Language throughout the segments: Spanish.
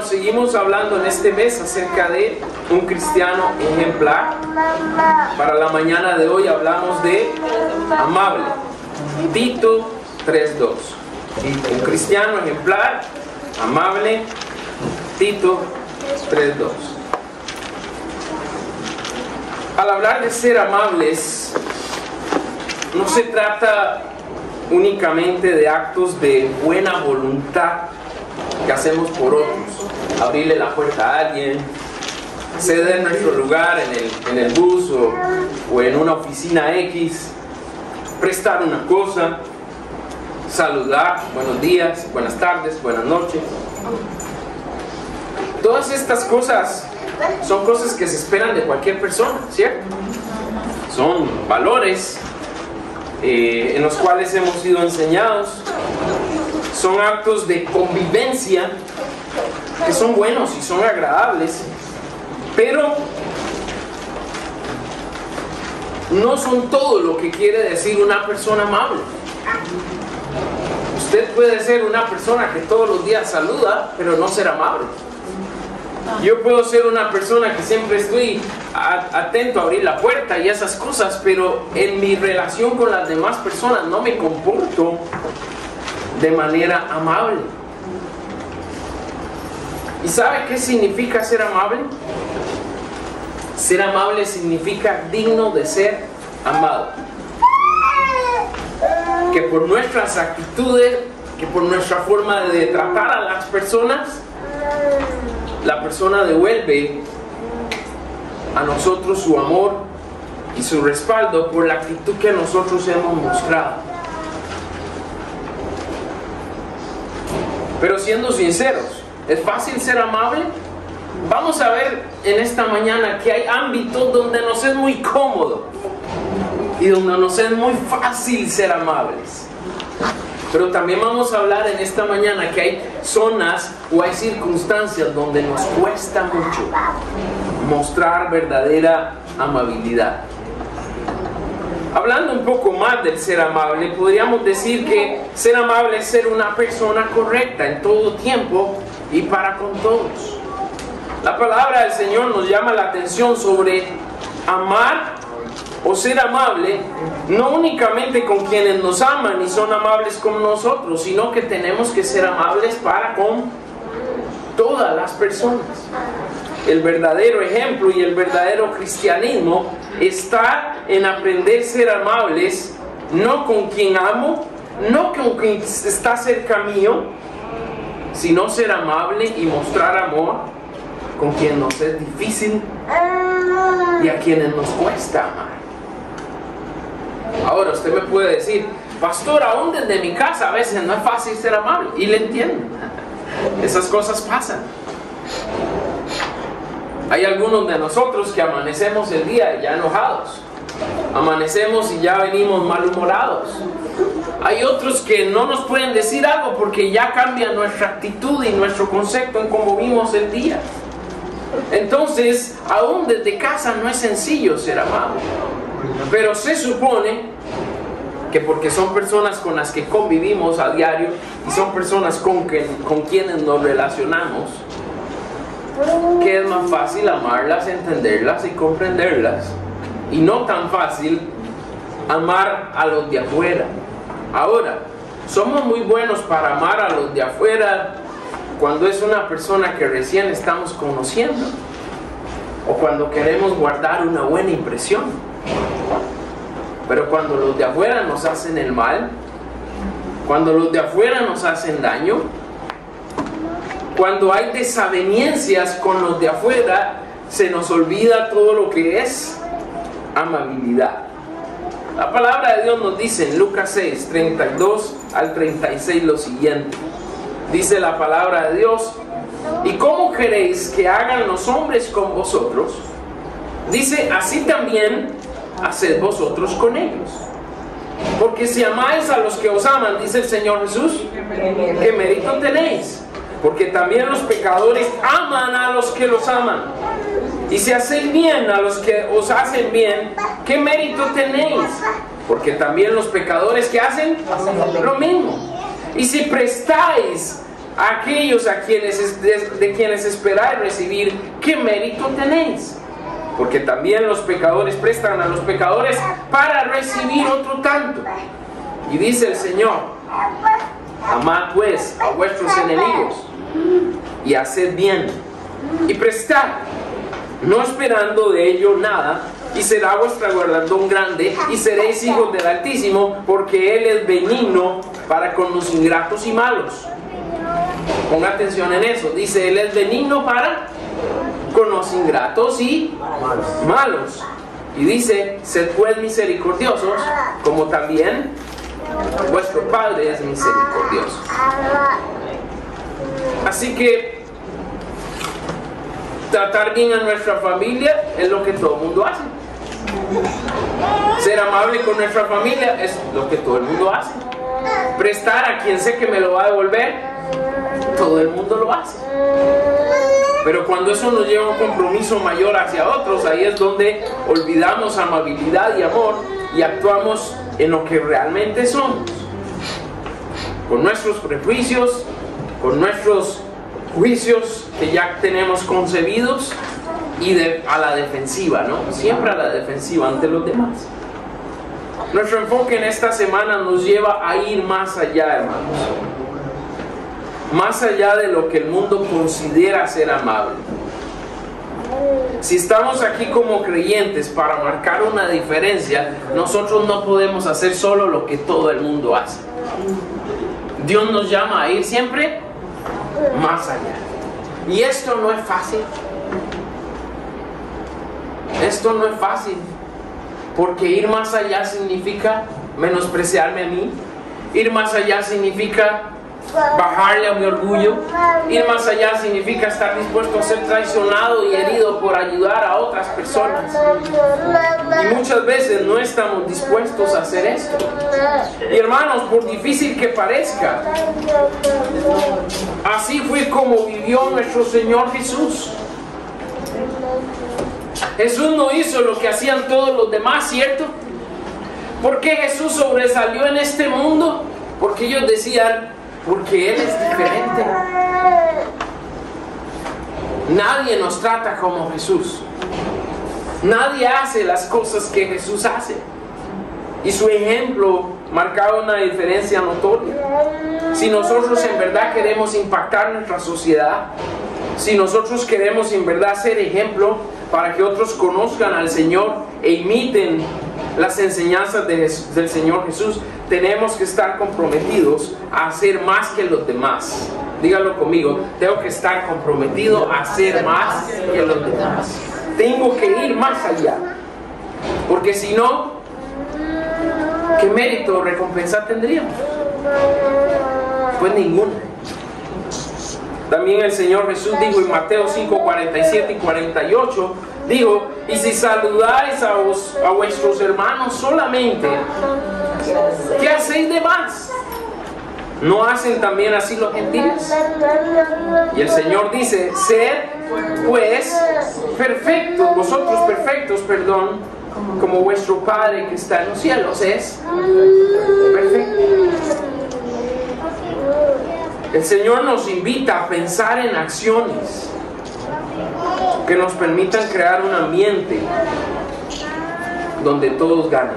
seguimos hablando en este mes acerca de un cristiano ejemplar. Para la mañana de hoy hablamos de amable. Tito 3:2. Un cristiano ejemplar, amable. Tito 3:2. Al hablar de ser amables, no se trata únicamente de actos de buena voluntad que hacemos por otros. Abrirle la puerta a alguien, ceder nuestro lugar en el bus o en una oficina X, prestar una cosa, saludar, buenos días, buenas tardes, buenas noches. Todas estas cosas son cosas que se esperan de cualquier persona, ¿cierto? Son valores en los cuales hemos sido enseñados. Son actos de convivencia que son buenos y son agradables, pero no son todo lo que quiere decir una persona amable. Usted puede ser una persona que todos los días saluda, pero no ser amable. Yo puedo ser una persona que siempre estoy atento a abrir la puerta y esas cosas, pero en mi relación con las demás personas no me comporto de manera amable. ¿Y sabe qué significa ser amable? Ser amable significa digno de ser amado. Que por nuestras actitudes, que por nuestra forma de tratar a las personas, la persona devuelve a nosotros su amor y su respaldo por la actitud que nosotros hemos mostrado. Pero siendo sinceros, ¿es fácil ser amable? Vamos a ver en esta mañana que hay ámbitos donde nos es muy cómodo y donde nos es muy fácil ser amables. Pero también vamos a hablar en esta mañana que hay zonas o hay circunstancias donde nos cuesta mucho mostrar verdadera amabilidad. Hablando un poco más del ser amable, podríamos decir que ser amable es ser una persona correcta en todo tiempo y para con todos. La palabra del Señor nos llama la atención sobre amar o ser amable, no únicamente con quienes nos aman y son amables con nosotros, sino que tenemos que ser amables para con todas las personas. El verdadero ejemplo y el verdadero cristianismo está en aprender a ser amables, no con quien amo, no con quien está cerca mío, sino ser amable y mostrar amor con quien nos es difícil y a quienes nos cuesta amar. Ahora usted me puede decir, pastor, aún desde mi casa a veces no es fácil ser amable, y le entiendo. Esas cosas pasan. Hay algunos de nosotros que amanecemos el día ya enojados, amanecemos y ya venimos malhumorados. Hay otros que no nos pueden decir algo porque ya cambia nuestra actitud y nuestro concepto en cómo vimos el día. Entonces, aún desde casa no es sencillo ser amable. Pero se supone que porque son personas con las que convivimos a diario y son personas con quienes nos relacionamos, que es más fácil amarlas, entenderlas y comprenderlas, y no tan fácil amar a los de afuera. Ahora, somos muy buenos para amar a los de afuera cuando es una persona que recién estamos conociendo o cuando queremos guardar una buena impresión. Pero cuando los de afuera nos hacen el mal, cuando los de afuera nos hacen daño, cuando hay desavenencias con los de afuera, se nos olvida todo lo que es amabilidad. La palabra de Dios nos dice en Lucas 6, 32 al 36 lo siguiente. Dice la palabra de Dios: ¿y cómo queréis que hagan los hombres con vosotros? Dice, así también haced vosotros con ellos. Porque si amáis a los que os aman, dice el Señor Jesús, ¿qué mérito tenéis? Porque también los pecadores aman a los que los aman. Y si hacéis bien a los que os hacen bien, ¿qué mérito tenéis? Porque también los pecadores que hacen lo mismo. Y si prestáis a aquellos de quienes esperáis recibir, ¿qué mérito tenéis? Porque también los pecadores prestan a los pecadores para recibir otro tanto. Y dice el Señor: amad pues a vuestros enemigos y haced bien y prestad, no esperando de ello nada, y será vuestra galardón grande, y seréis hijos del Altísimo, porque Él es benigno para con los ingratos y malos. Ponga atención en eso. Dice: Él es benigno para con los ingratos y malos. Y dice: sed pues misericordiosos, como también vuestro Padre es misericordioso. Así que tratar bien a nuestra familia es lo que todo el mundo hace. Ser amable con nuestra familia es lo que todo el mundo hace. Prestar a quien sé que me lo va a devolver, todo el mundo lo hace. Pero cuando eso nos lleva a un compromiso mayor hacia otros, ahí es donde olvidamos amabilidad y amor y actuamos en lo que realmente somos, con nuestros prejuicios, con nuestros juicios que ya tenemos concebidos, y a la defensiva, ¿no? Siempre a la defensiva ante los demás. Nuestro enfoque en esta semana nos lleva a ir más allá, hermanos. Más allá de lo que el mundo considera ser amable. Si estamos aquí como creyentes para marcar una diferencia, nosotros no podemos hacer solo lo que todo el mundo hace. Dios nos llama a ir siempre más allá. Y esto no es fácil. Esto no es fácil, porque ir más allá significa menospreciarme a mí. Ir más allá significa bajarle a mi orgullo. Ir más allá significa estar dispuesto a ser traicionado y herido por ayudar a otras personas. Y muchas veces no estamos dispuestos a hacer esto. Y hermanos, por difícil que parezca, así fue como vivió nuestro Señor Jesús. Jesús no hizo lo que hacían todos los demás, ¿cierto? ¿Por qué Jesús sobresalió en este mundo? Porque ellos decían: porque Él es diferente. Nadie nos trata como Jesús. Nadie hace las cosas que Jesús hace. Y su ejemplo marcaba una diferencia notoria. Si nosotros en verdad queremos impactar nuestra sociedad, si nosotros queremos en verdad ser ejemplo para que otros conozcan al Señor e imiten las enseñanzas del Señor Jesús, tenemos que estar comprometidos a hacer más que los demás. Dígalo conmigo: tengo que estar comprometido a hacer más que los demás. Tengo que ir más allá, porque si no, ¿qué mérito o recompensa tendríamos? Pues ninguna. También el Señor Jesús dijo en Mateo 5, 47 y 48, dijo: y si saludáis a vuestros hermanos solamente, ¿qué hacéis de más? ¿No hacen también así los gentiles? Y el Señor dice: sed pues perfectos, vosotros perfectos, perdón, como vuestro Padre que está en los cielos es perfecto. El Señor nos invita a pensar en acciones que nos permitan crear un ambiente donde todos ganen.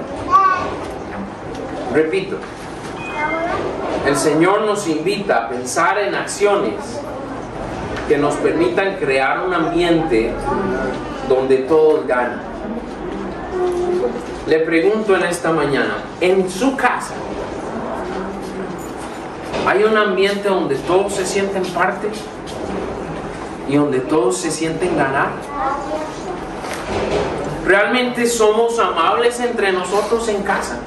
Repito, el Señor nos invita a pensar en acciones que nos permitan crear un ambiente donde todos ganan. Le pregunto en esta mañana, en su casa, ¿hay un ambiente donde todos se sienten parte y donde todos se sienten ganar? ¿Realmente somos amables entre nosotros en casa?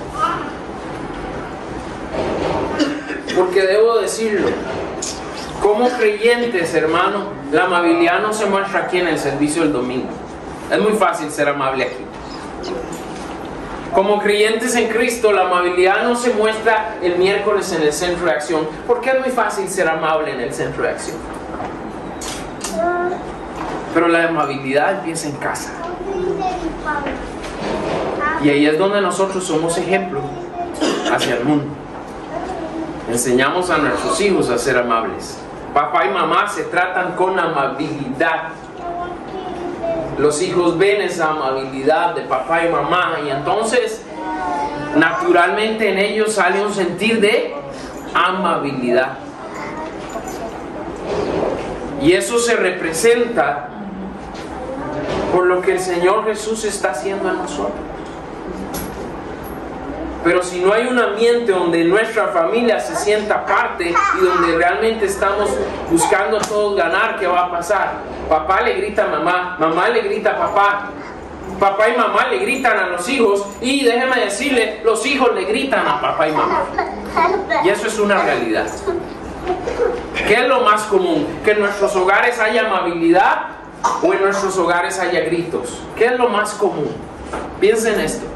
Porque debo decirlo, como creyentes, hermano, la amabilidad no se muestra aquí en el servicio del domingo. Es muy fácil ser amable aquí. Como creyentes en Cristo, la amabilidad no se muestra el miércoles en el centro de acción, porque es muy fácil ser amable en el centro de acción. Pero la amabilidad empieza en casa. Y ahí es donde nosotros somos ejemplo hacia el mundo. Enseñamos a nuestros hijos a ser amables. Papá y mamá se tratan con amabilidad. Los hijos ven esa amabilidad de papá y mamá y entonces naturalmente en ellos sale un sentir de amabilidad. Y eso se representa por lo que el Señor Jesús está haciendo en nosotros. Pero si no hay un ambiente donde nuestra familia se sienta parte y donde realmente estamos buscando todos ganar, ¿qué va a pasar? Papá le grita a mamá, mamá le grita a papá, papá y mamá le gritan a los hijos y déjeme decirle, los hijos le gritan a papá y mamá. Y eso es una realidad. ¿Qué es lo más común? ¿Que en nuestros hogares haya amabilidad o en nuestros hogares haya gritos? ¿Qué es lo más común? Piensen en esto.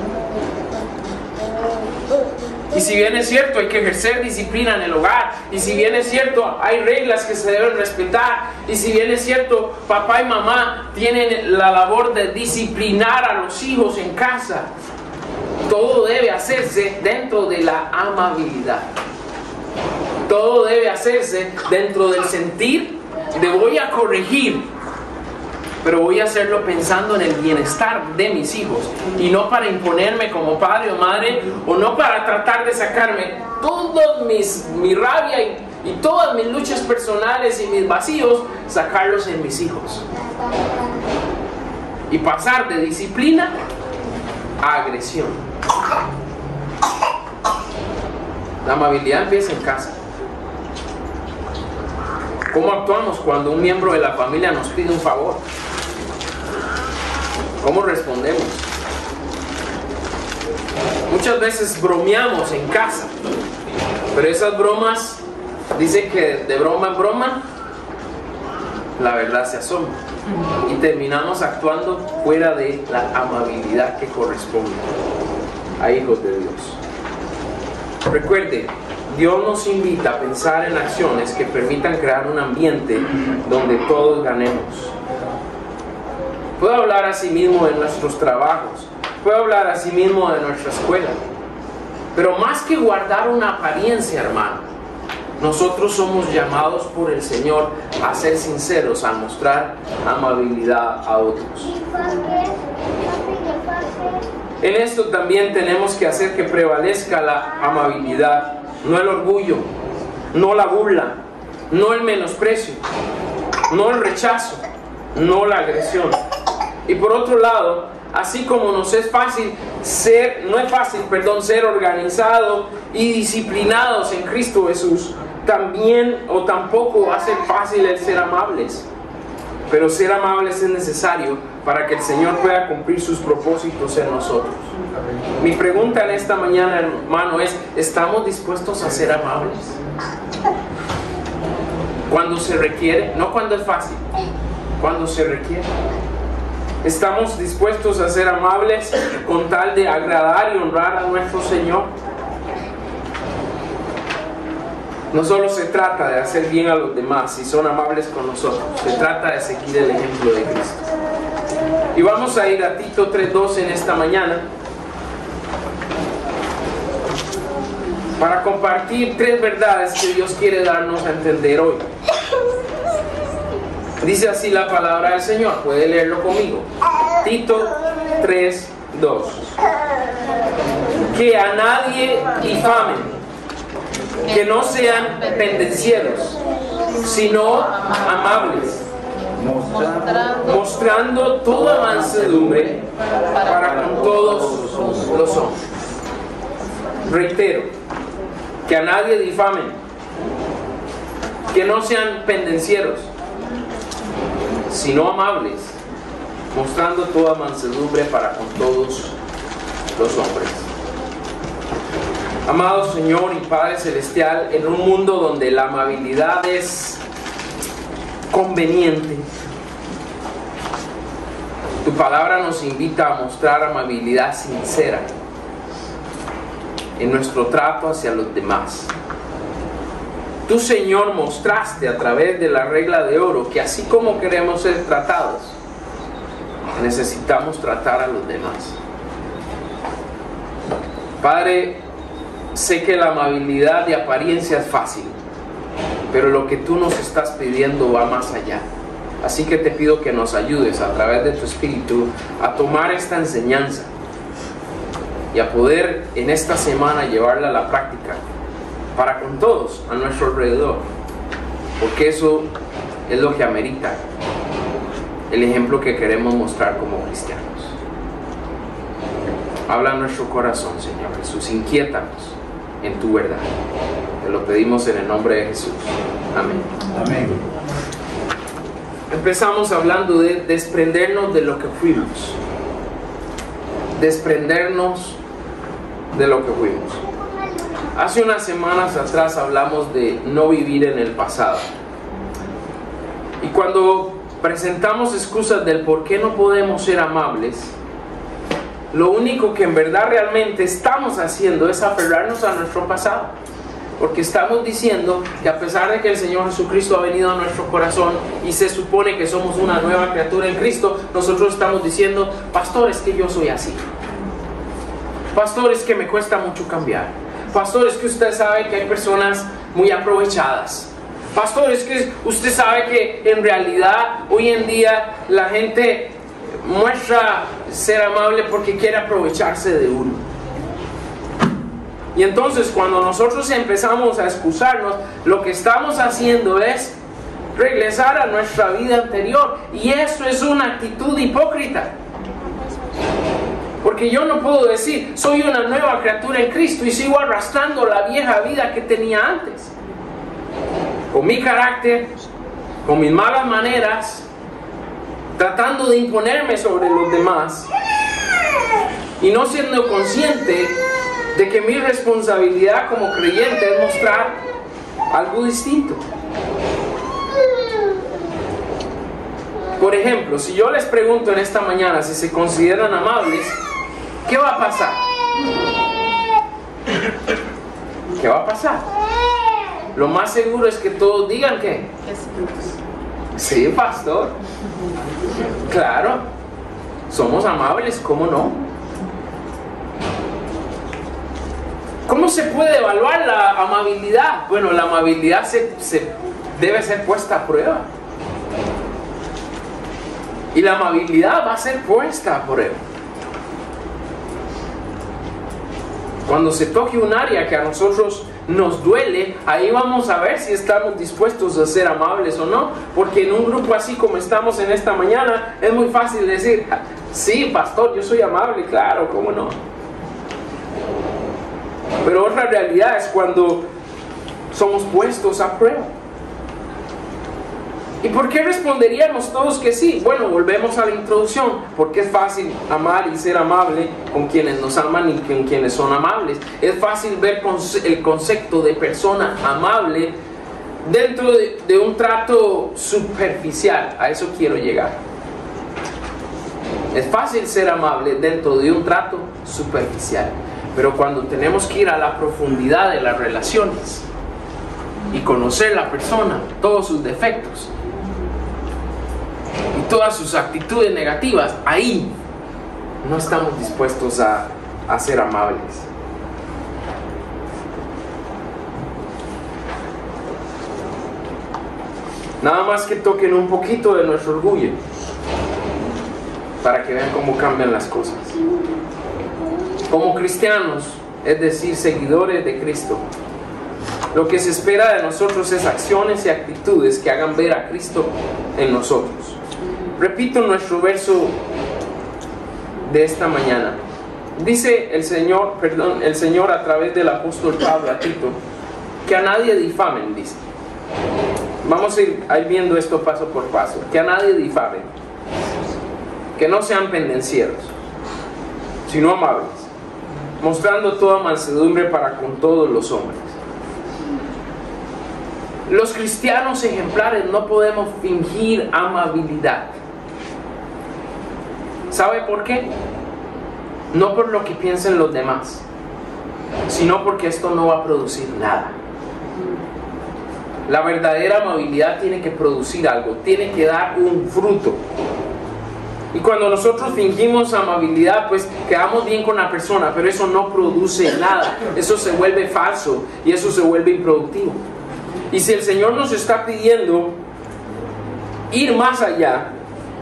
Y si bien es cierto, hay que ejercer disciplina en el hogar. Y si bien es cierto, hay reglas que se deben respetar. Y si bien es cierto, papá y mamá tienen la labor de disciplinar a los hijos en casa. Todo debe hacerse dentro de la amabilidad. Todo debe hacerse dentro del sentir de voy a corregir, pero voy a hacerlo pensando en el bienestar de mis hijos y no para imponerme como padre o madre, o no para tratar de sacarme toda mi rabia y todas mis luchas personales y mis vacíos, sacarlos en mis hijos y pasar de disciplina a agresión. La amabilidad empieza en casa. ¿Cómo actuamos cuando un miembro de la familia nos pide un favor? ¿Cómo respondemos? Muchas veces bromeamos en casa, pero esas bromas, dice que de broma en broma, la verdad se asoma. Y terminamos actuando fuera de la amabilidad que corresponde a hijos de Dios. Recuerde, Dios nos invita a pensar en acciones que permitan crear un ambiente donde todos ganemos. Puedo hablar a sí mismo de nuestros trabajos, puedo hablar a sí mismo de nuestra escuela, pero más que guardar una apariencia, hermano, nosotros somos llamados por el Señor a ser sinceros, a mostrar amabilidad a otros. En esto también tenemos que hacer que prevalezca la amabilidad, no el orgullo, no la burla, no el menosprecio, no el rechazo, no la agresión. Y por otro lado, así como nos es fácil ser organizado y disciplinados en Cristo Jesús, también o tampoco va a ser fácil el ser amables. Pero ser amables es necesario para que el Señor pueda cumplir sus propósitos en nosotros. Mi pregunta en esta mañana, hermano, es: ¿estamos dispuestos a ser amables? Cuando se requiere, no cuando es fácil, cuando se requiere. ¿Estamos dispuestos a ser amables con tal de agradar y honrar a nuestro Señor? No solo se trata de hacer bien a los demás si son amables con nosotros, se trata de seguir el ejemplo de Cristo. Y vamos a ir a Tito 3:2 en esta mañana para compartir 3 verdades que Dios quiere darnos a entender hoy. Dice así la palabra del Señor, puede leerlo conmigo. Tito 3:2. Que a nadie difamen, que no sean pendencieros, sino amables, mostrando toda mansedumbre para con todos los hombres. Reitero, que a nadie difamen, que no sean pendencieros, sino amables, mostrando toda mansedumbre para con todos los hombres. Amado Señor y Padre Celestial, en un mundo donde la amabilidad es conveniente, tu palabra nos invita a mostrar amabilidad sincera en nuestro trato hacia los demás. Tú, Señor, mostraste a través de la regla de oro que así como queremos ser tratados, necesitamos tratar a los demás. Padre, sé que la amabilidad de apariencia es fácil, pero lo que tú nos estás pidiendo va más allá. Así que te pido que nos ayudes a través de tu Espíritu a tomar esta enseñanza y a poder en esta semana llevarla a la práctica para con todos a nuestro alrededor, porque eso es lo que amerita el ejemplo que queremos mostrar como cristianos. Habla a nuestro corazón, Señor Jesús, inquiétanos en tu verdad. Te lo pedimos en el nombre de Jesús. Amén. Amén. Empezamos hablando de desprendernos de lo que fuimos. Desprendernos de lo que fuimos. Hace unas semanas atrás hablamos de no vivir en el pasado. Y cuando presentamos excusas del por qué no podemos ser amables, lo único que en verdad realmente estamos haciendo es aferrarnos a nuestro pasado. Porque estamos diciendo que a pesar de que el Señor Jesucristo ha venido a nuestro corazón y se supone que somos una nueva criatura en Cristo, nosotros estamos diciendo, pastor, es que yo soy así. Pastor, es que me cuesta mucho cambiar. Pastor, es que usted sabe que hay personas muy aprovechadas. Pastor, es que usted sabe que en realidad hoy en día la gente muestra ser amable porque quiere aprovecharse de uno. Y entonces cuando nosotros empezamos a excusarnos, lo que estamos haciendo es regresar a nuestra vida anterior. Y eso es una actitud hipócrita. Porque yo no puedo decir, soy una nueva criatura en Cristo y sigo arrastrando la vieja vida que tenía antes. Con mi carácter, con mis malas maneras, tratando de imponerme sobre los demás y no siendo consciente de que mi responsabilidad como creyente es mostrar algo distinto. Por ejemplo, si yo les pregunto en esta mañana si se consideran amables, ¿qué va a pasar? ¿Qué va a pasar? Lo más seguro es que todos digan que sí, pastor. Claro, somos amables, ¿cómo no? ¿Cómo se puede evaluar la amabilidad? Bueno, la amabilidad debe ser puesta a prueba. Y la amabilidad va a ser puesta a prueba. Cuando se toque un área que a nosotros nos duele, ahí vamos a ver si estamos dispuestos a ser amables o no. Porque en un grupo así como estamos en esta mañana, es muy fácil decir, sí, pastor, yo soy amable, claro, ¿cómo no? Pero otra realidad es cuando somos puestos a prueba. ¿Y por qué responderíamos todos que sí? Bueno, volvemos a la introducción. Porque es fácil amar y ser amable con quienes nos aman y con quienes son amables. Es fácil ver el concepto de persona amable dentro de un trato superficial. A eso quiero llegar. Es fácil ser amable dentro de un trato superficial. Pero cuando tenemos que ir a la profundidad de las relaciones y conocer la persona, todos sus defectos y todas sus actitudes negativas, ahí no estamos dispuestos a ser amables. Nada más que toquen un poquito de nuestro orgullo para que vean cómo cambian las cosas. Como cristianos, es decir, seguidores de Cristo, lo que se espera de nosotros es acciones y actitudes que hagan ver a Cristo en nosotros. Repito nuestro verso de esta mañana. Dice el Señor a través del apóstol Pablo a Tito, que a nadie difamen, dice. Vamos a ir viendo esto paso por paso. Que a nadie difamen, que no sean pendencieros, sino amables, mostrando toda mansedumbre para con todos los hombres. Los cristianos ejemplares no podemos fingir amabilidad. ¿Sabe por qué? No por lo que piensen los demás, sino porque esto no va a producir nada. La verdadera amabilidad tiene que producir algo, tiene que dar un fruto. Y cuando nosotros fingimos amabilidad, pues quedamos bien con la persona, pero eso no produce nada. Eso se vuelve falso y eso se vuelve improductivo. Y si el Señor nos está pidiendo ir más allá,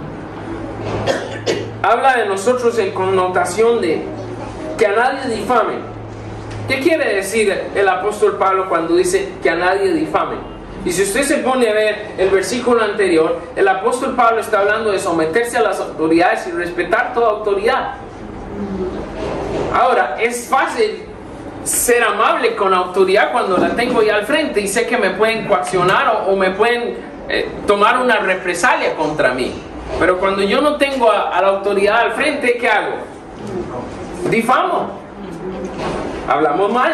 habla de nosotros en connotación de que a nadie difamen. ¿Qué quiere decir el apóstol Pablo cuando dice que a nadie difamen? Y si usted se pone a ver el versículo anterior, el apóstol Pablo está hablando de someterse a las autoridades y respetar toda autoridad. Ahora, es fácil ser amable con autoridad cuando la tengo ya al frente y sé que me pueden coaccionar o me pueden tomar una represalia contra mí. Pero cuando yo no tengo a la autoridad al frente, ¿qué hago? Difamo. Hablamos mal.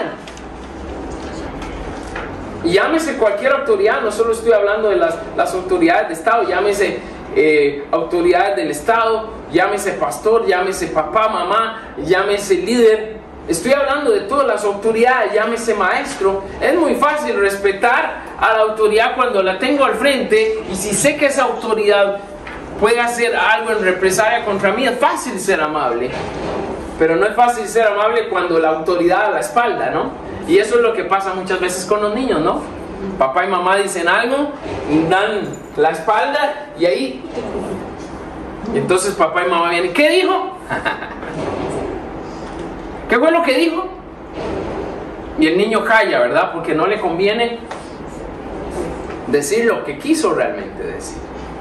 Y llámese cualquier autoridad, no solo estoy hablando de las autoridades de Estado, llámese autoridades del Estado, llámese pastor, llámese papá, mamá, llámese líder. Estoy hablando de todas las autoridades, llámese maestro. Es muy fácil respetar a la autoridad cuando la tengo al frente, y si sé que esa autoridad puede hacer algo en represalia contra mí, es fácil ser amable. Pero no es fácil ser amable cuando la autoridad a la espalda, ¿no? Y eso es lo que pasa muchas veces con los niños, ¿no? Papá y mamá dicen algo, dan la espalda y ahí... Entonces papá y mamá vienen, ¿qué dijo? ¿Qué fue lo que dijo? Y el niño calla, ¿verdad? Porque no le conviene decir lo que quiso realmente decir.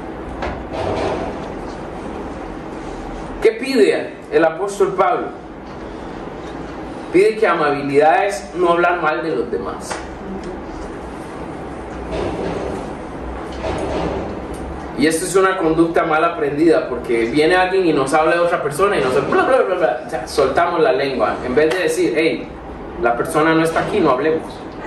¿Qué pide el apóstol Pablo? Pide que amabilidad es no hablar mal de los demás. Y esto es una conducta mal aprendida, porque viene alguien y nos habla de otra persona y nosotros bla, bla, bla, bla, o sea, soltamos la lengua. En vez de decir, hey, la persona no está aquí, no hablemos.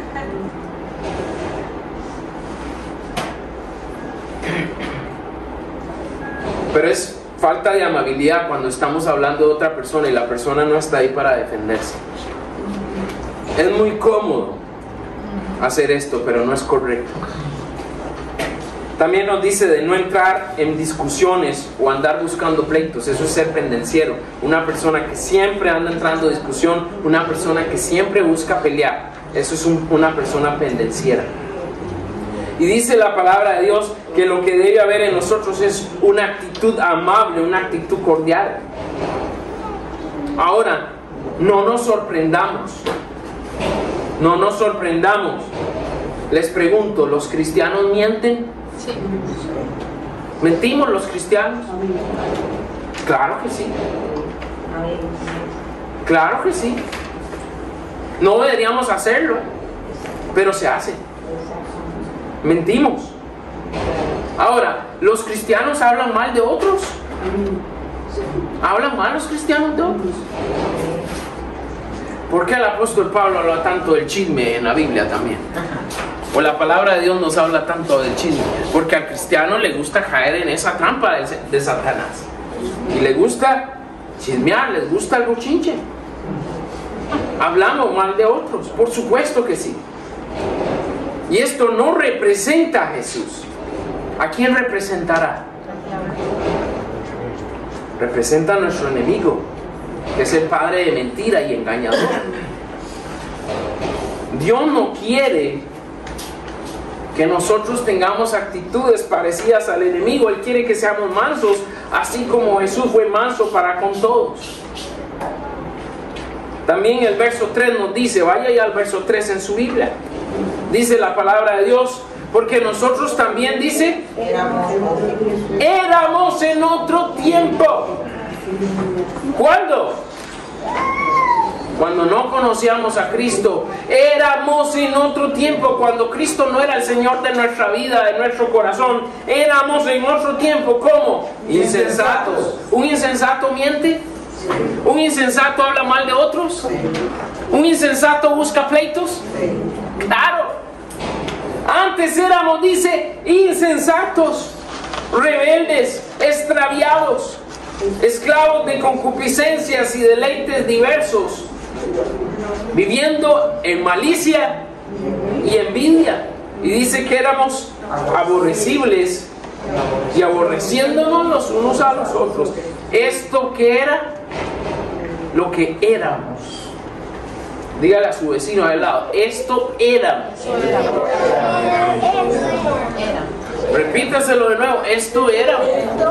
Pero es falta de amabilidad cuando estamos hablando de otra persona y la persona no está ahí para defenderse. Es muy cómodo hacer esto, pero no es correcto. También nos dice de no entrar en discusiones o andar buscando pleitos. Eso es ser pendenciero. Una persona que siempre anda entrando en discusión, una persona que siempre busca pelear. Eso es una persona pendenciera. Y dice la palabra de Dios que lo que debe haber en nosotros es una actitud amable, una actitud cordial. Ahora, no nos sorprendamos. No nos sorprendamos. Les pregunto, ¿los cristianos mienten? Sí. ¿Mentimos los cristianos? Claro que sí. Claro que sí. No deberíamos hacerlo, pero se hace. Mentimos. Ahora, ¿los cristianos hablan mal de otros? ¿Hablan mal los cristianos de otros? ¿Por qué el apóstol Pablo habla tanto del chisme en la Biblia también? O la palabra de Dios nos habla tanto del chisme. Porque al cristiano le gusta caer en esa trampa de Satanás. Y le gusta chismear, les gusta el bochinche. Hablamos mal de otros, por supuesto que sí. Y esto no representa a Jesús. ¿A quién representará? Representa a nuestro enemigo, que es el padre de mentira y engañador. Dios no quiere que nosotros tengamos actitudes parecidas al enemigo. Él quiere que seamos mansos, así como Jesús fue manso para con todos. También el verso 3 nos dice, vaya ya al verso 3 en su Biblia, dice la palabra de Dios, porque nosotros también, dice, éramos en otro tiempo. ¿Cuándo? Cuando no conocíamos a Cristo. Éramos en otro tiempo, cuando Cristo no era el Señor de nuestra vida, de nuestro corazón. Éramos en otro tiempo, ¿cómo? Insensatos. ¿Un insensato miente? ¿Un insensato habla mal de otros? ¿Un insensato busca pleitos? Claro. Antes éramos, dice, insensatos, rebeldes, extraviados, esclavos de concupiscencias y deleites diversos, viviendo en malicia y envidia. Y dice que éramos aborrecibles y aborreciéndonos los unos a los otros. Esto que era lo que éramos. Dígale a su vecino al lado, esto éramos. Repítaselo de nuevo, esto éramos.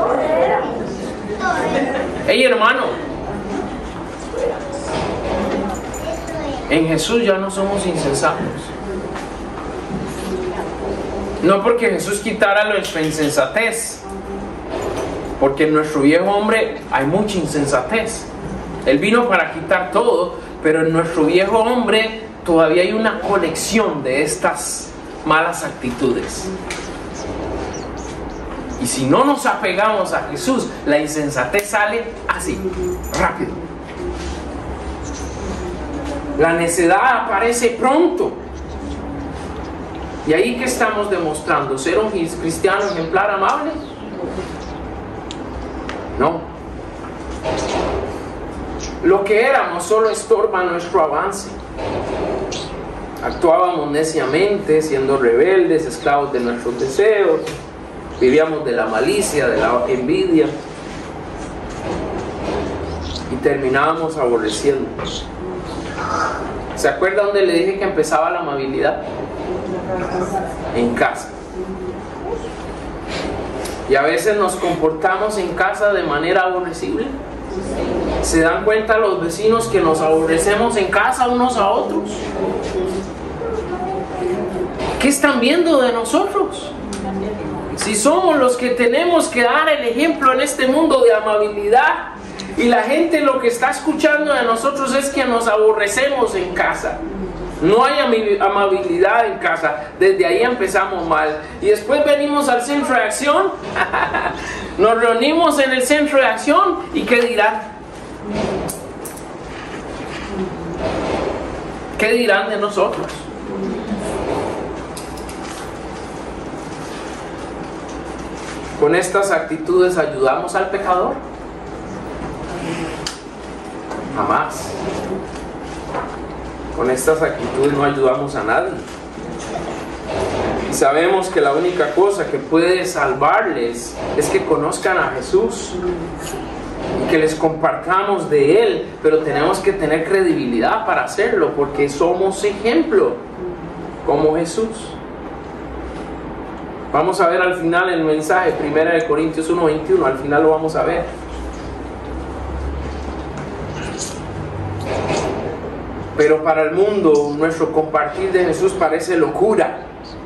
Hey, hermano, en Jesús ya no somos insensatos. No porque Jesús quitara nuestra insensatez, porque en nuestro viejo hombre hay mucha insensatez. Él vino para quitar todo, pero en nuestro viejo hombre todavía hay una colección de estas malas actitudes. Y si no nos apegamos a Jesús, la insensatez sale así, rápido. La necedad aparece pronto. ¿Y ahí qué estamos demostrando? ¿Ser un cristiano ejemplar amable? No. Lo que éramos solo estorba nuestro avance. Actuábamos neciamente, siendo rebeldes, esclavos de nuestros deseos. Vivíamos de la malicia, de la envidia. Y terminábamos aborreciéndonos. ¿Se acuerda dónde le dije que empezaba la amabilidad? En casa. Y a veces nos comportamos en casa de manera aborrecible. ¿Se dan cuenta los vecinos que nos aborrecemos en casa unos a otros? ¿Qué están viendo de nosotros? Si somos los que tenemos que dar el ejemplo en este mundo de amabilidad, y la gente lo que está escuchando de nosotros es que nos aborrecemos en casa. No hay amabilidad en casa. Desde ahí empezamos mal. Y después venimos al centro de acción. Nos reunimos en el centro de acción. ¿Y qué dirán? ¿Qué dirán de nosotros? ¿Con estas actitudes ayudamos al pecador? Jamás. Con estas actitudes no ayudamos a nadie. Y sabemos que la única cosa que puede salvarles es que conozcan a Jesús y que les compartamos de Él, pero tenemos que tener credibilidad para hacerlo, porque somos ejemplo como Jesús. Vamos a ver al final el mensaje, 1 Corintios 1:21, al final lo vamos a ver. Pero para el mundo, nuestro compartir de Jesús parece locura.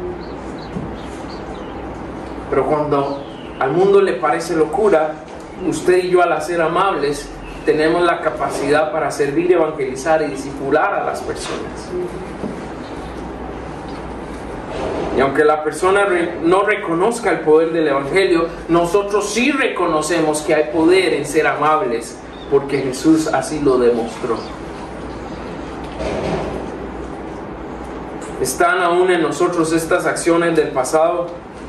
Pero cuando al mundo le parece locura, usted y yo, al ser amables, tenemos la capacidad para servir, evangelizar y discipular a las personas. Y aunque la persona no reconozca el poder del Evangelio, nosotros sí reconocemos que hay poder en ser amables, porque Jesús así lo demostró. ¿Están aún en nosotros estas acciones del pasado?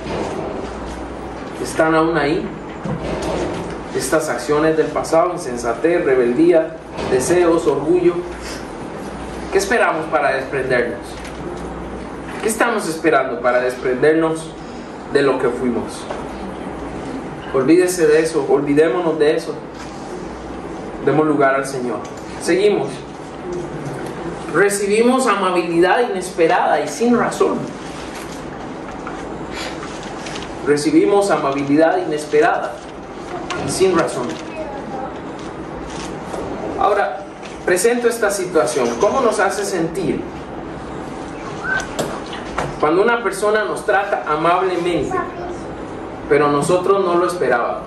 ¿Están aún ahí? Estas acciones del pasado, insensatez, rebeldía, deseos, orgullo. ¿Qué esperamos para desprendernos? ¿Qué estamos esperando para desprendernos de lo que fuimos? Olvídese de eso, olvidémonos de eso. Demos lugar al Señor. Seguimos. Recibimos amabilidad inesperada y sin razón. Recibimos amabilidad inesperada y sin razón. Ahora, presento esta situación. ¿Cómo nos hace sentir cuando una persona nos trata amablemente, pero nosotros no lo esperábamos?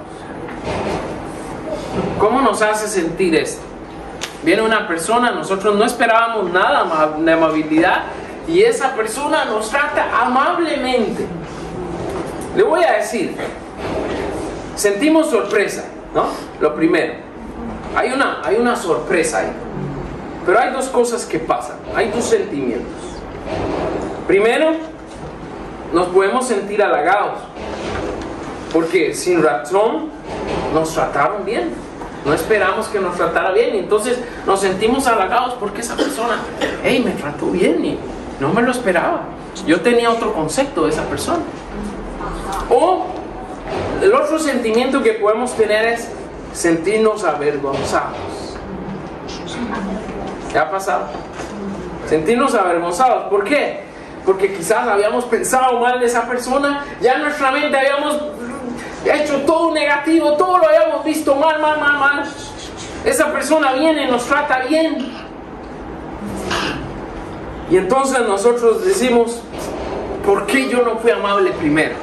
¿Cómo nos hace sentir esto? Viene una persona, nosotros no esperábamos nada de amabilidad, y esa persona nos trata amablemente. Le voy a decir, sentimos sorpresa, ¿no? Lo primero, hay una sorpresa ahí. Pero hay dos cosas que pasan, hay dos sentimientos. Primero, nos podemos sentir halagados, porque sin razón nos trataron bien. No esperamos que nos tratara bien, y entonces nos sentimos halagados porque esa persona, hey, me trató bien y no me lo esperaba. Yo tenía otro concepto de esa persona. O El otro sentimiento que podemos tener es sentirnos avergonzados. ¿Qué ha pasado? Sentirnos avergonzados. ¿Por qué? Porque quizás habíamos pensado mal de esa persona, ya en nuestra mente habíamos hecho todo negativo, todo lo habíamos visto mal. Esa persona viene y nos trata bien. Y entonces nosotros decimos, ¿por qué yo no fui amable primero?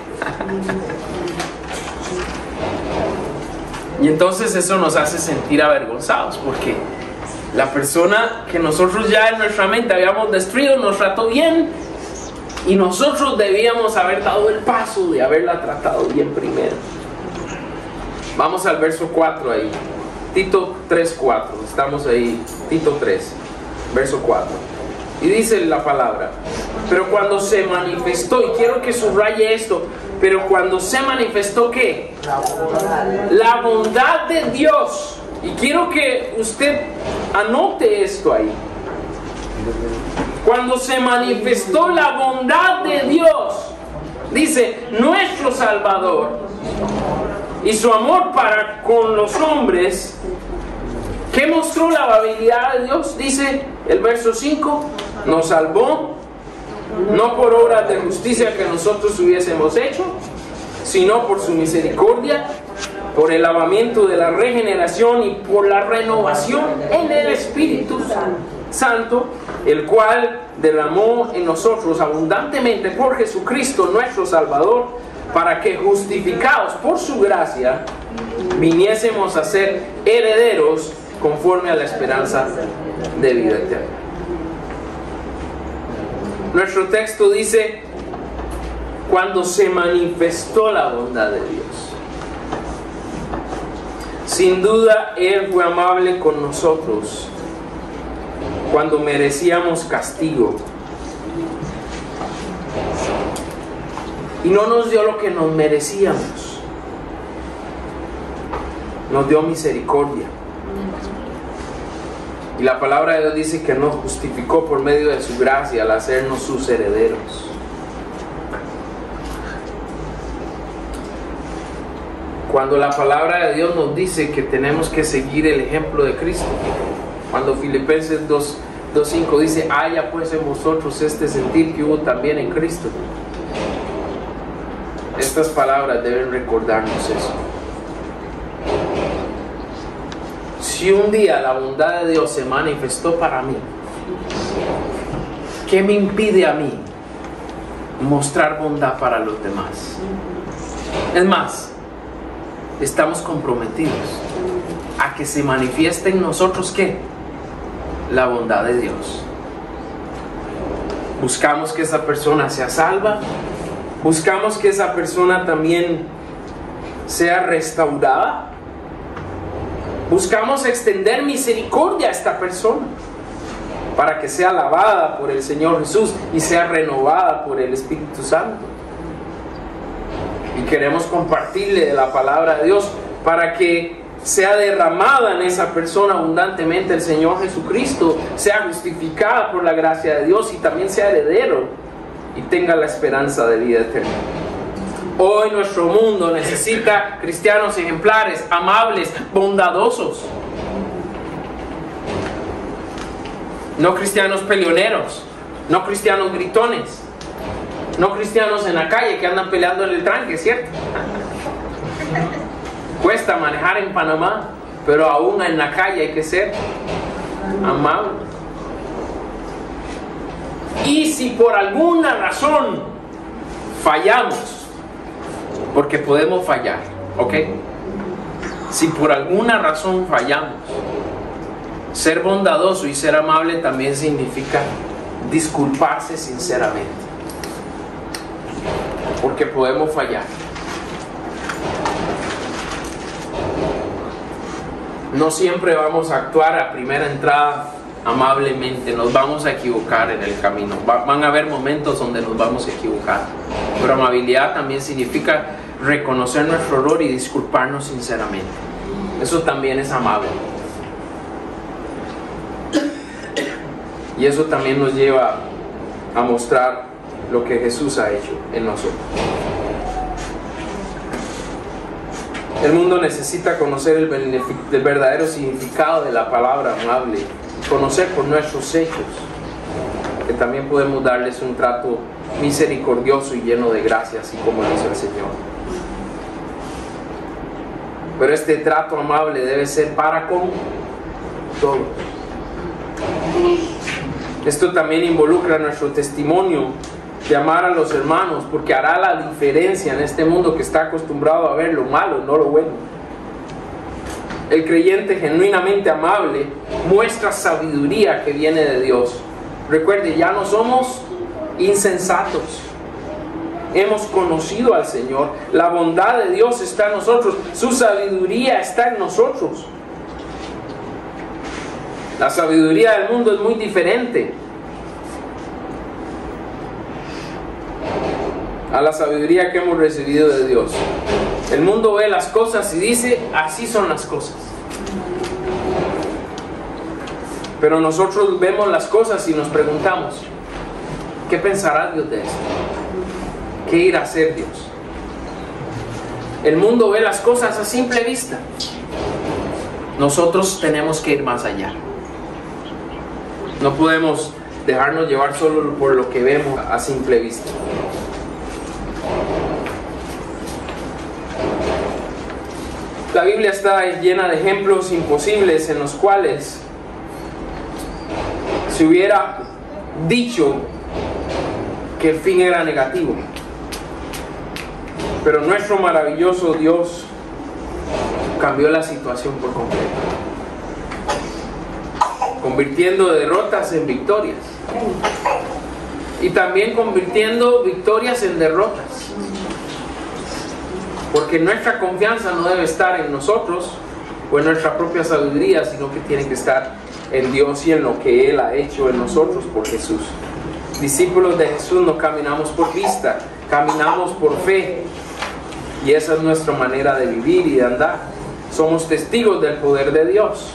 Y entonces eso nos hace sentir avergonzados, porque la persona que nosotros ya en nuestra mente habíamos destruido nos trató bien, y nosotros debíamos haber dado el paso de haberla tratado bien primero. Vamos al verso 4 ahí. Tito 3:4. Estamos ahí. Tito 3, verso 4. Y dice la palabra: pero cuando se manifestó, y quiero que subraye esto, pero cuando se manifestó, ¿qué? La bondad de Dios. Y quiero que usted anote esto ahí. Cuando se manifestó la bondad de Dios, dice, nuestro Salvador, y su amor para con los hombres, ¿qué mostró la amabilidad de Dios? Dice el verso 5, nos salvó, no por obras de justicia que nosotros hubiésemos hecho, sino por su misericordia, por el lavamiento de la regeneración y por la renovación en el Espíritu Santo, el cual derramó en nosotros abundantemente por Jesucristo nuestro Salvador, para que justificados por su gracia viniésemos a ser herederos conforme a la esperanza de vida eterna. Nuestro texto dice, cuando se manifestó la bondad de Dios. Sin duda Él fue amable con nosotros cuando merecíamos castigo, y no nos dio lo que nos merecíamos, nos dio misericordia. Y la palabra de Dios dice que nos justificó por medio de su gracia al hacernos sus herederos. Cuando la palabra de Dios nos dice que tenemos que seguir el ejemplo de Cristo, cuando Filipenses 2:5 dice, haya pues en vosotros este sentir que hubo también en Cristo. Estas palabras deben recordarnos eso. Si un día la bondad de Dios se manifestó para mí, ¿qué me impide a mí mostrar bondad para los demás? Es más, estamos comprometidos a que se manifieste en nosotros, ¿qué? La bondad de Dios. Buscamos que esa persona sea salva, buscamos que esa persona también sea restaurada, buscamos extender misericordia a esta persona para que sea lavada por el Señor Jesús y sea renovada por el Espíritu Santo. Y queremos compartirle de la palabra de Dios para que sea derramada en esa persona abundantemente el Señor Jesucristo, sea justificada por la gracia de Dios y también sea heredero y tenga la esperanza de vida eterna. Hoy nuestro mundo necesita cristianos ejemplares, amables, bondadosos. No cristianos peleoneros, no cristianos gritones, no cristianos en la calle que andan peleando en el tranque, ¿cierto? Cuesta manejar en Panamá, pero aún en la calle hay que ser amable. Y si por alguna razón fallamos, porque podemos fallar, ¿ok? Si por alguna razón fallamos, ser bondadoso y ser amable también significa disculparse sinceramente, porque podemos fallar. No siempre vamos a actuar a primera entrada amablemente, nos vamos a equivocar en el camino. Van a haber momentos donde nos vamos a equivocar, pero amabilidad también significa reconocer nuestro error y disculparnos sinceramente. Eso también es amable. Y eso también nos lleva a mostrar lo que Jesús ha hecho en nosotros. El mundo necesita conocer el verdadero significado de la palabra amable, conocer por nuestros hechos que también podemos darles un trato misericordioso y lleno de gracia, así como lo hizo el Señor. Pero este trato amable debe ser para con todos. Esto también involucra nuestro testimonio de amar a los hermanos, porque hará la diferencia en este mundo que está acostumbrado a ver lo malo, no lo bueno. El creyente genuinamente amable muestra sabiduría que viene de Dios. Recuerde, ya no somos insensatos. Hemos conocido al Señor. La bondad de Dios está en nosotros. Su sabiduría está en nosotros. La sabiduría del mundo es muy diferente a la sabiduría que hemos recibido de Dios. El mundo ve las cosas y dice, así son las cosas. Pero nosotros vemos las cosas y nos preguntamos, ¿qué pensará Dios de esto? ¿Qué irá a hacer Dios? El mundo ve las cosas a simple vista. Nosotros tenemos que ir más allá. No podemos dejarnos llevar solo por lo que vemos a simple vista. La Biblia está llena de ejemplos imposibles en los cuales se hubiera dicho que el fin era negativo. Pero nuestro maravilloso Dios cambió la situación por completo, convirtiendo derrotas en victorias y también convirtiendo victorias en derrotas, porque nuestra confianza no debe estar en nosotros o en nuestra propia sabiduría, sino que tiene que estar en Dios y en lo que Él ha hecho en nosotros por Jesús. Discípulos de Jesús no caminamos por vista, caminamos por fe, y esa es nuestra manera de vivir y de andar. Somos testigos del poder de Dios.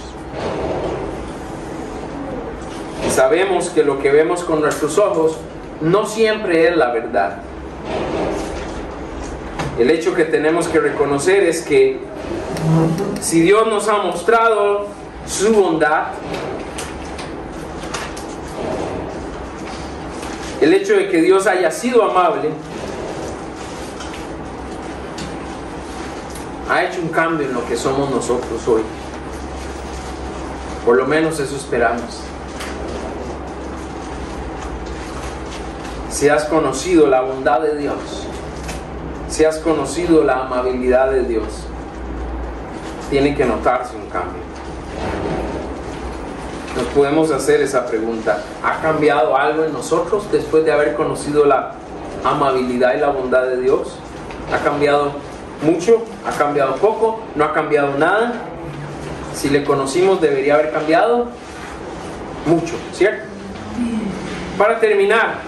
Y sabemos que lo que vemos con nuestros ojos no siempre es la verdad. El hecho que tenemos que reconocer es que si Dios nos ha mostrado su bondad, el hecho de que Dios haya sido amable, ha hecho un cambio en lo que somos nosotros hoy. Por lo menos eso esperamos. Si has conocido la bondad de Dios, si has conocido la amabilidad de Dios, tiene que notarse un cambio. Nos podemos hacer esa pregunta: ¿ha cambiado algo en nosotros después de haber conocido la amabilidad y la bondad de Dios? ¿Ha cambiado mucho? ¿Ha cambiado poco? ¿No ha cambiado nada? Si le conocimos, debería haber cambiado mucho, ¿cierto? Para terminar,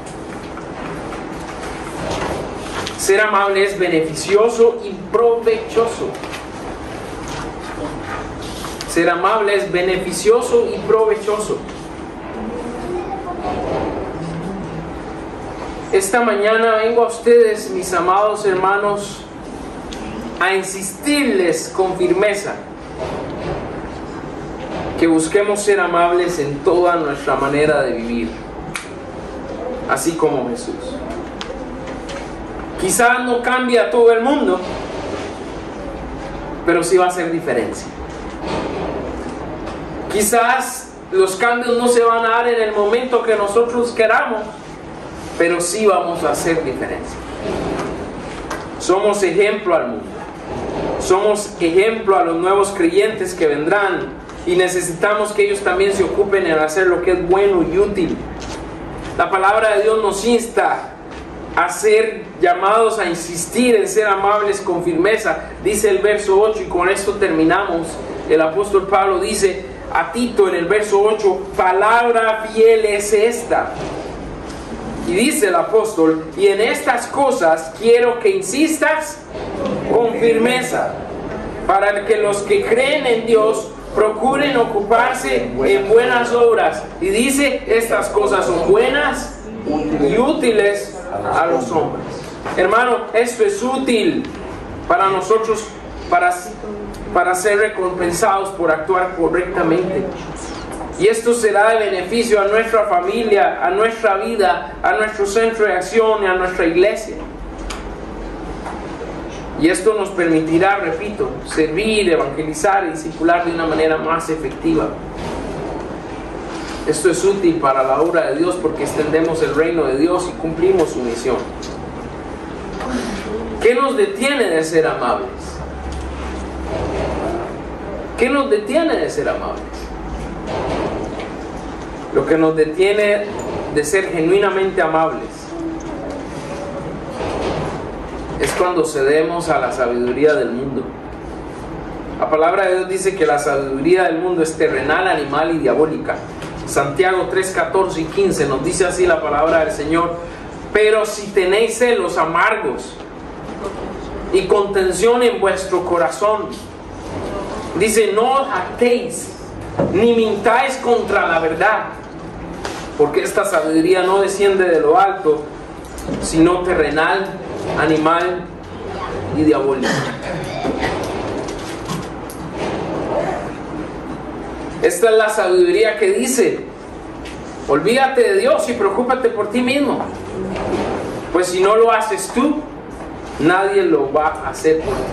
ser amable es beneficioso y provechoso. Ser amable es beneficioso y provechoso. Esta mañana vengo a ustedes, mis amados hermanos, a insistirles con firmeza que busquemos ser amables en toda nuestra manera de vivir, así como Jesús. Quizás no cambie a todo el mundo, pero sí va a hacer diferencia. Quizás los cambios no se van a dar en el momento que nosotros queramos, pero sí vamos a hacer diferencia. Somos ejemplo al mundo. Somos ejemplo a los nuevos creyentes que vendrán, y necesitamos que ellos también se ocupen en hacer lo que es bueno y útil. La palabra de Dios nos insta a ser llamados a insistir en ser amables con firmeza. Dice el verso 8, y con esto terminamos. El apóstol Pablo dice a Tito en el verso 8: palabra fiel es esta. Y dice el apóstol: y en estas cosas quiero que insistas con firmeza, para que los que creen en Dios procuren ocuparse en buenas obras. Y dice, estas cosas son buenas y útiles a los hombres. Hermano, esto es útil para nosotros para ser recompensados por actuar correctamente. Y esto será de beneficio a nuestra familia, a nuestra vida, a nuestro centro de acción y a nuestra iglesia. Y esto nos permitirá, repito, servir, evangelizar y discipular de una manera más efectiva. Esto es útil para la obra de Dios porque extendemos el reino de Dios y cumplimos su misión. ¿Qué nos detiene de ser amables? ¿Qué nos detiene de ser amables? Lo que nos detiene de ser genuinamente amables es cuando cedemos a la sabiduría del mundo. La palabra de Dios dice que la sabiduría del mundo es terrenal, animal y diabólica. Santiago 3, 14 y 15 nos dice así la palabra del Señor: pero si tenéis celos amargos y contención en vuestro corazón, dice, no os jactéis ni mintáis contra la verdad, porque esta sabiduría no desciende de lo alto, sino terrenal, animal y diabólica. Esta es la sabiduría que dice: olvídate de Dios y preocúpate por ti mismo, pues si no lo haces tú, nadie lo va a hacer por ti.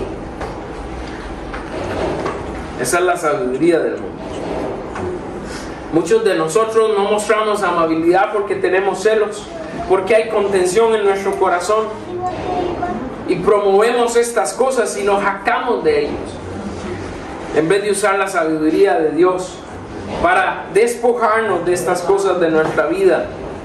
Esa es la sabiduría del mundo. Muchos de nosotros no mostramos amabilidad porque tenemos celos, porque hay contención en nuestro corazón, y promovemos estas cosas y nos jactamos de ellos, en vez de usar la sabiduría de Dios para despojarnos de estas cosas de nuestra vida.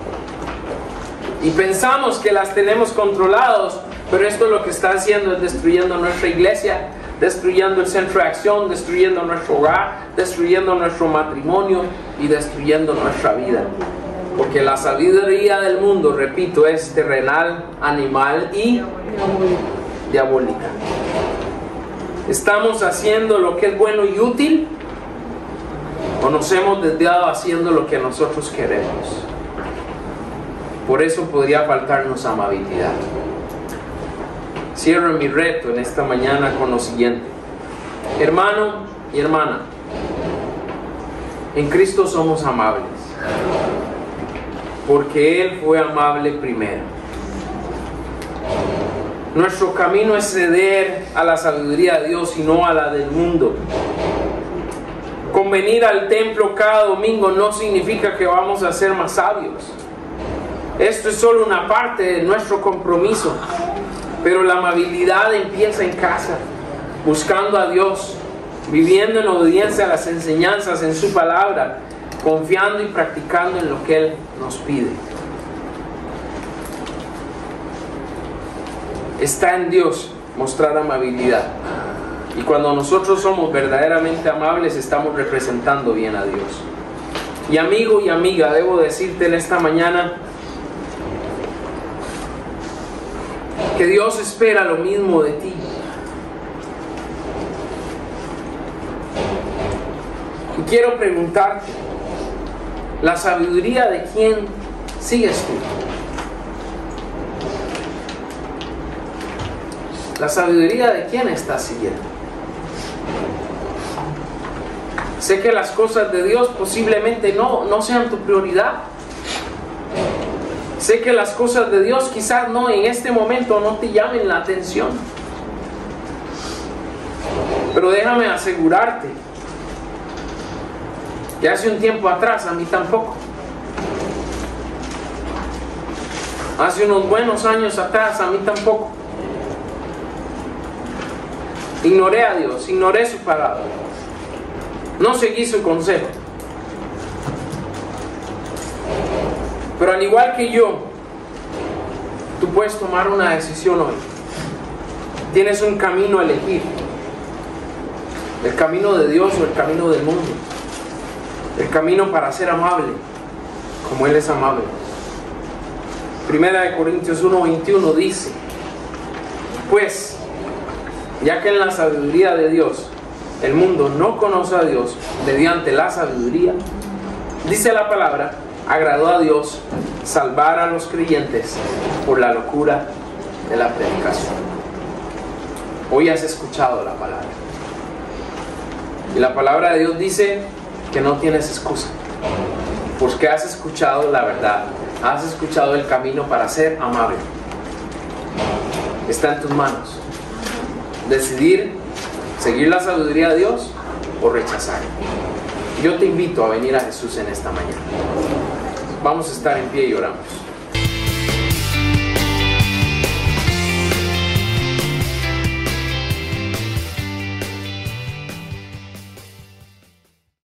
Y pensamos que las tenemos controlados, pero esto lo que está haciendo es destruyendo nuestra iglesia, destruyendo el centro de acción, destruyendo nuestro hogar, destruyendo nuestro matrimonio y destruyendo nuestra vida. Porque la sabiduría del mundo, repito, es terrenal, animal y diabólica. ¿Estamos haciendo lo que es bueno y útil? ¿O nos hemos desviado haciendo lo que nosotros queremos? Por eso podría faltarnos amabilidad. Cierro mi reto en esta mañana con lo siguiente: hermano y hermana, en Cristo somos amables, porque Él fue amable primero. Nuestro camino es ceder a la sabiduría de Dios y no a la del mundo. Con venir al templo cada domingo no significa que vamos a ser más sabios. Esto es solo una parte de nuestro compromiso. Pero la amabilidad empieza en casa, buscando a Dios, viviendo en obediencia a las enseñanzas en su palabra, confiando y practicando en lo que Él nos pide. Está en Dios mostrar amabilidad. Y cuando nosotros somos verdaderamente amables, estamos representando bien a Dios. Y amigo y amiga, debo decirte en esta mañana que Dios espera lo mismo de ti. Y quiero preguntarte, ¿la sabiduría de quién sigues tú? ¿La sabiduría de quién estás siguiendo? Sé que las cosas de Dios posiblemente no sean tu prioridad. Sé que las cosas de Dios quizás no en este momento no te llamen la atención. Pero déjame asegurarte que hace un tiempo atrás a mí tampoco. Hace unos buenos años atrás a mí tampoco. Ignoré a Dios, ignoré su palabra. No seguí su consejo. Pero al igual que yo, tú puedes tomar una decisión hoy. Tienes un camino a elegir: el camino de Dios o el camino del mundo. El camino para ser amable, como Él es amable. Primera de Corintios 1:21 dice: pues, ya que en la sabiduría de Dios el mundo no conoce a Dios mediante la sabiduría, dice la palabra, agradó a Dios salvar a los creyentes por la locura de la predicación. Hoy has escuchado la palabra. Y la palabra de Dios dice que no tienes excusa. Porque has escuchado la verdad. Has escuchado el camino para ser amable. Está en tus manos. Decidir seguir la sabiduría de Dios o rechazar. Yo te invito a venir a Jesús en esta mañana. Vamos a estar en pie y oramos.